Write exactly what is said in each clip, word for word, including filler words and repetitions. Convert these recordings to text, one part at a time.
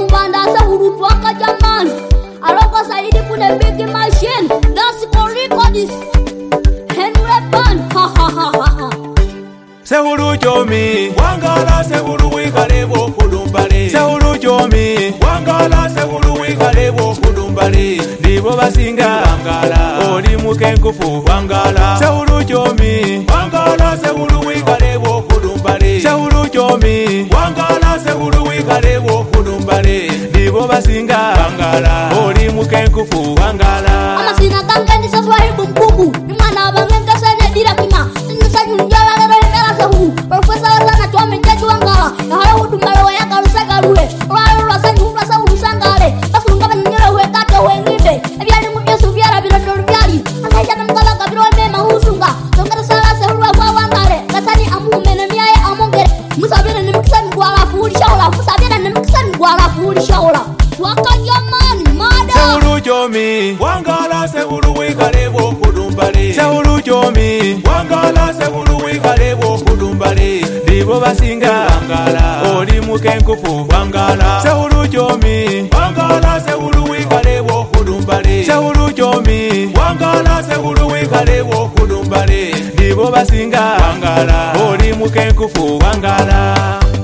mubanda sa hurutu waka jamani. Aloko saidi kune big machine. Dasi koriko dis. Henry Pan. Ha ha ha ha ha. Sehuru jomi wangala sehuru wikalebo kudumbale. Sehuru jomi wangala sehuru wikalebo kudumbale. Ndibo basinga wangala oli mukenkufu wangala. Sehuru jomi wangala sehuru wikalebo kudumbale. Sehuru jomi wangala sehuru wikalebo kudumbale. Ndibo basinga wangala oli mukenkufu wangala. Amasina kankani sa swahibu mkubu. Nimana bangenga sene dirakima. Sinisa njala lero hemela sahu. Profesa wasana tuwa mejaji wangala. Yahara hudumbale wa yaka rusega ruhe. Rwalo rwasani humla sa urusangale. Basu ngaba nyere huwe kate huwe ngibe. Ebyali mubya suvyara bilo dorubyali. Akaja na mkala kabiro mema husunga. Tongara sala se huruwa kwa wangale. Kasani amu mene miyaye amongere. Musabira ni mkisani gwala fuhuli shaula. Musabira ni mkisani gwala fuhuli shaula. Waka jamani mada. Sehuru jomi wangala sehuru wikalebo kudumbale. Sehuru jomi wangala sehuru wikalebo kudumbale. Ndibo basinga wangala oli mukenkufu wangala. Sehuru jomi wangala sehuru wikalebo kudumbale. Sehuru jomi wangala sehuru wikalebo kudumbale. Ndibo basinga wangala oli mukenkufu wangala.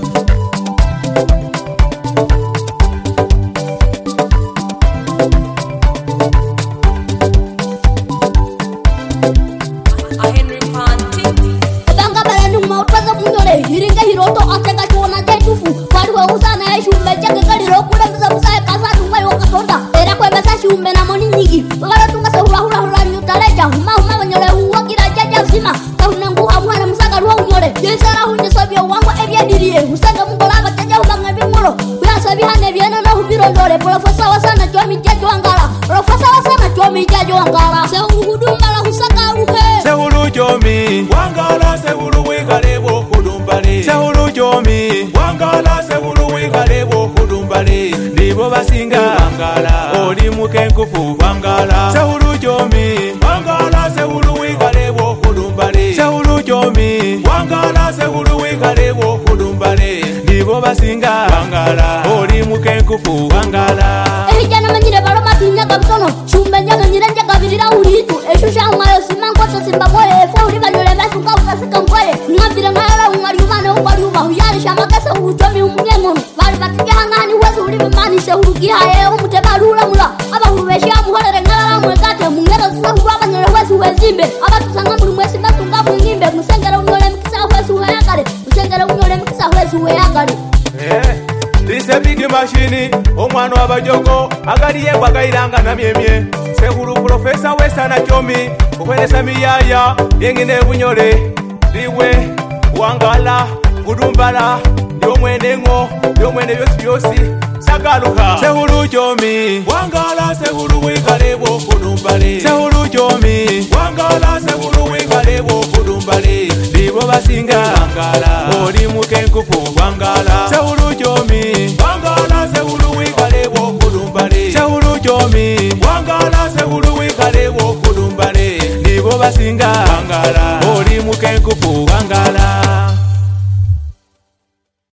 Hiringa hiroto atega chona jetufu Kwadwa usana ya shumbe chake kaliro kule mza mzae kasa tunga yoka tonda Era kwe besa shumbe na moni nyigi Wakala tunga sa hula hula hula nyutaleja Huma huma wanyole huwa kira jaja usima Kahuna nguha mwana msaka ruwa unyole Yesara hunye sabia wangu evya dirie Usanga mungolaba chaja hubanga vingolo Kuya sabi hane vyana na hubiro ndole Profesa wasana chua mijaji wangala Profesa wasana chua mijaji wangala Sehuru hudumbala husaka uhe Sehuru jomi wangala sehuru wikalebo kudumbale. Sehuru jomi wangala sehuru wikalebo kudumbale. Ndibo basinga wangala oli mukenkufu wangala. Sehuru jomi wangala sehuru wikalebo kudumbale. Sehuru jomi wangala sehuru wikalebo kudumbale. Ndibo basinga wangala oli mukenkufu wangala. Ehijana manyire baro matinya kabitono Shumbe njama nyire nja kabirira ulitu Eshusha umayo simankoto simbaboye Efo ulika nyole mesuka ukasika mkwele Ngabire ngayala umari umane ukwali uma Huyari shamakasa uruchomi umungengono Bari batike hangani wesu ulibe mani Shehuru kihaye umuteba lula mula Aba uruweshi amuholere ngalala mwekate Mungero sisa huruwa nyole wesu wezimbe Aba tusanga muli mwesi mesunga mwingimbe Musengere unyole mkisa wesu weyakale Musengere unyole mkisa wesu weyakale Eh Lise big machine, omwana w'abajogo agaliye kwagairanga na myemye. Sehuru profesa wesana chomi, kukwelesa miyaya yengine bunyole. Liwe wangala kudumbala, yomwene ngo, yomwene byosi byosi sagaluka. Sehuru jomi wangala sehuru wikalebo kudumbale. Sehuru jomi wangala sehuru wikalebo kudumbale. Ndibo basinga wangala oli mukenkufu wangala. Sehuru jomi wangala sehuru wikalebo kudumbale. Sehuru jomi wangala sehuru wikalebo kudumbale. Ndibo basinga wangala oli mukenkufu wangala.